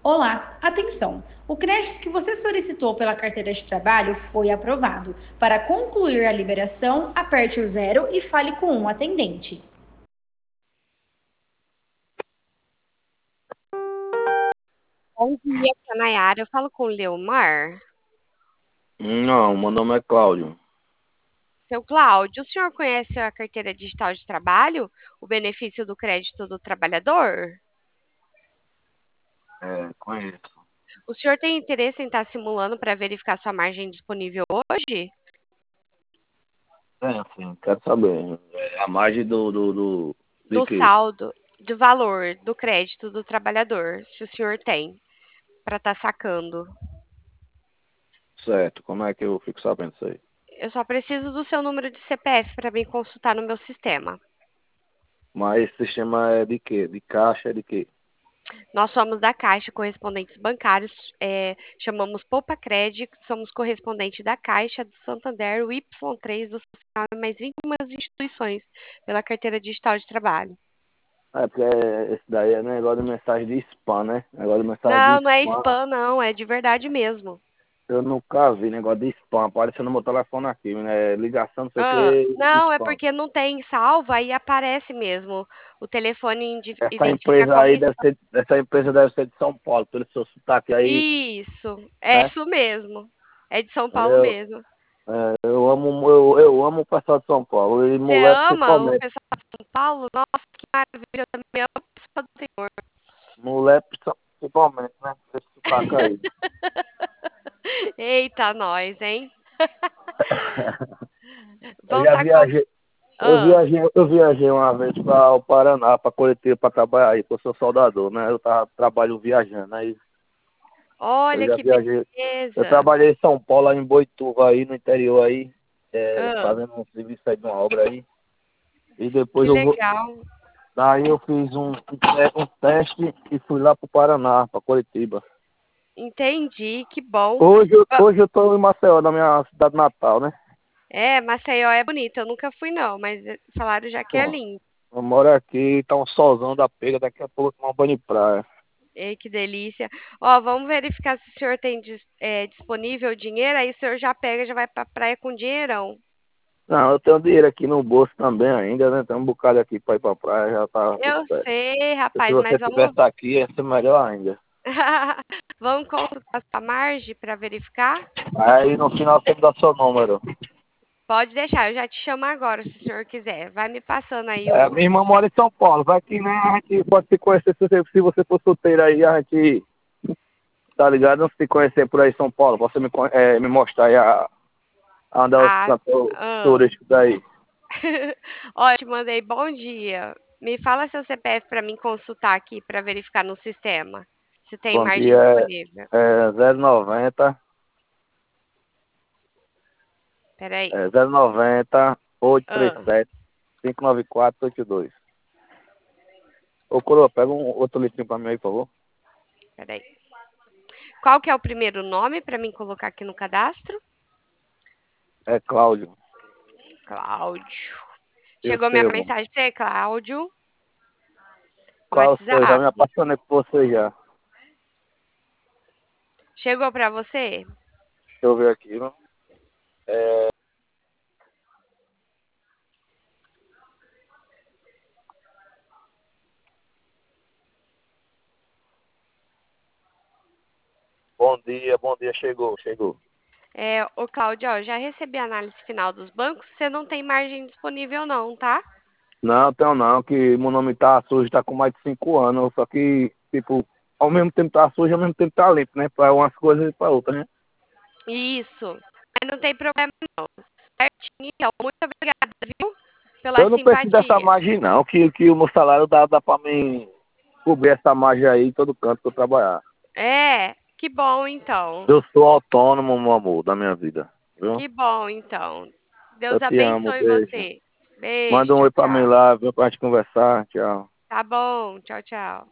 Olá, atenção! O crédito que você solicitou pela carteira de trabalho foi aprovado. Para concluir a liberação, aperte o zero e fale com um atendente. Bom dia, aqui é a Nayara. Eu falo com o Leomar. Não, meu nome é Cláudio. Seu Cláudio, o senhor conhece a carteira digital de trabalho? O benefício do crédito do trabalhador? É, conheço. O senhor tem interesse em estar simulando para verificar sua margem disponível hoje? É, sim, quero saber. A margem de Do quê? saldo, do valor do crédito do trabalhador, se o senhor tem, para estar sacando. Certo, como é que eu fico sabendo isso aí? Eu só preciso do seu número de CPF para me consultar no meu sistema. Mas esse sistema é de quê? De caixa é de quê? Nós somos da Caixa, correspondentes bancários, chamamos Poupa Crédito, somos correspondente da Caixa, do Santander, o Y3, do Social e mais 21 instituições pela carteira digital de trabalho. É, porque esse daí é negócio de mensagem de spam, né? Negócio de mensagem de Não, não é spam. spam, não, é de verdade mesmo. Eu nunca vi negócio de spam. Apareceu no meu telefone aqui, né? Ligação, não sei o Ah, que, não, é spam. porque não tem salvo, aí aparece mesmo. O telefone Essa identifica empresa como aí spam. essa empresa deve ser de São Paulo, pelo seu sotaque aí, Isso, é né? isso mesmo. É de São Paulo Eu, mesmo. eu amo o pessoal de São Paulo, e Você mulher ama o principalmente. pessoal de São Paulo? Nossa, que maravilha, eu também amo o pessoal do interior. Mulher principalmente, né? Esse sotaque aí. Eita, nós, hein? Eu Vão já tá com... viajei, Ah, eu viajei uma vez para o Paraná, para Curitiba, para trabalhar aí, porque eu sou soldador, né? Trabalho viajando, aí eu olha já que viajei. Eu beleza. trabalhei em São Paulo, aí em Boituva, aí no interior aí, Ah, fazendo um serviço aí de uma obra aí. E depois que eu vou. legal. Daí eu fiz um teste e fui lá pro Paraná, para Curitiba. Entendi, que bom. Ah, Hoje eu tô em Maceió, na minha cidade natal, né? Maceió é bonito, eu nunca fui não, mas falaram já que é Pô, lindo. eu moro aqui, tá um solzão da pega, daqui a pouco eu tomo um banho de praia. Ei, que delícia. Ó, vamos verificar se o senhor tem disponível dinheiro, aí o senhor já pega, já vai pra praia com dinheirão. Não, eu tenho dinheiro aqui no bolso também ainda, né? Tem um bocado aqui pra ir pra praia, já tá tudo Eu certo. sei, E se rapaz, você mas vamos. tivesse aqui, ia ser melhor ainda. Vamos consultar sua margem para verificar? Aí no final você me dá seu número. Pode deixar, eu já te chamo agora, se o senhor quiser. Vai me passando aí É, o. minha irmã mora em São Paulo, vai que né, a gente pode se conhecer, se você for solteiro aí, a gente, tá ligado? Não se conhecer por aí em São Paulo, você me mostrar aí onde é os Ah, cantos ah. turísticos daí. Ó, eu te mandei bom dia. Me fala seu CPF para mim consultar aqui para verificar no sistema se tem Bom margem dia, disponível. é 090, Peraí. 090 Ah, 837 59482. Ô, Coroa, pega outro listinho pra mim aí, por favor. peraí. Qual que é o primeiro nome para mim colocar aqui no cadastro? É Cláudio. Cláudio. Eu Chegou minha sei, irmão. mensagem pra você, Cláudio, no Qual o seu? Já WhatsApp. me apaixonei por você já. Chegou para você? Deixa eu ver aqui, viu? É, bom dia, chegou. Ô Cláudio, ó, já recebi a análise final dos bancos. Você não tem margem disponível, não, tá? Não, tenho não, que meu nome tá sujo, tá com mais de 5 anos, só que, tipo, ao mesmo tempo tá sujo, ao mesmo tempo tá limpo, né? Pra umas coisas e pra outras, né? Isso. Mas não tem problema, não. Certinho, então. Muito obrigada, viu? Pela Eu não preciso dessa simpatia. margem não, que o meu salário dá pra mim cobrir essa margem aí em todo canto que eu trabalhar. É, que bom, então. Eu sou autônomo, meu amor, da minha vida, viu? Que bom, então. Eu Deus te amo, abençoe beijo. você. Beijo, Manda um tchau, oi pra mim tchau. lá, viu, pra gente conversar, tchau. Tá bom, tchau, tchau.